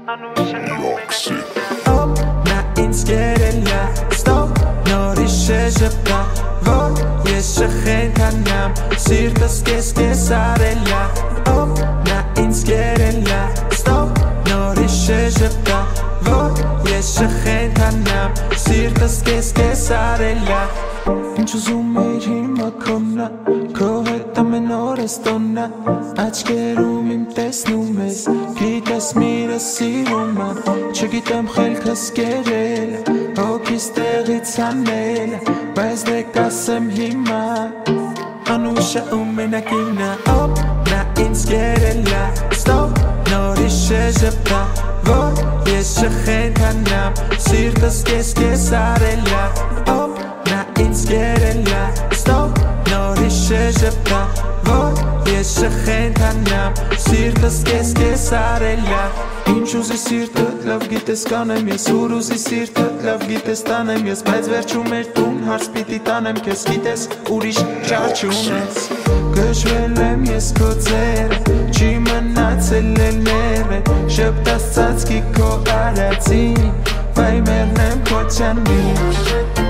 Op, na ինձ գերելա Stop, նորիշ է ժպտա Որ ես շխենթանամ Սիրտս կես արելա Op, na ինձ գերելա Stop, նորիշ է ժպտա Որ ես շխենթանամ Սիրտս կես արելա Ինչ ուզում էիր հիմա քոննա Քո հետ ամեն օրս տոննա Աչկերում իմ տեսնում ես Գիտես միրը սիրում ա Չգիտեմ խելքս կերել Հոգիս տեղից անել Բայց դեք ասեմ հիմա Անուշը ու մենակինա Op, նա ինձ գերելա Stop, նորիշ է ժպտա Որ ես շխենթանամ Սիրտս կես արելա Op, նա ինձ գերելա Stop, նորիշ է ժպտա Որ ես շխենթանամ Սիրտս կես արելա Ինչ ուզի սիրտըտ լավ գիտես կանեմ ես Ուր ուզի սիրտըտ լավ գիտես տանեմ ես Բայց վերջում էր տուն հարց պիտի տանեմ քեզ Գիտես ուրիշ ճար չունես Գժվել եմ ես քո ձերը Չի մնացել էլ ներվե Շպտաս ծածկի քո արածին Վայ մեռնեմ քո ճանին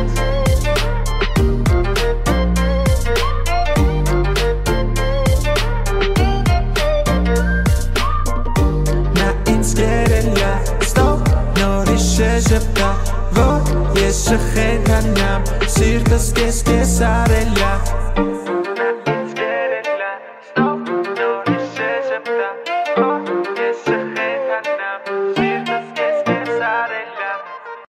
Stop, նորիշ է ժպտա Որ ես շխենթանամ Սիրտս կես արելա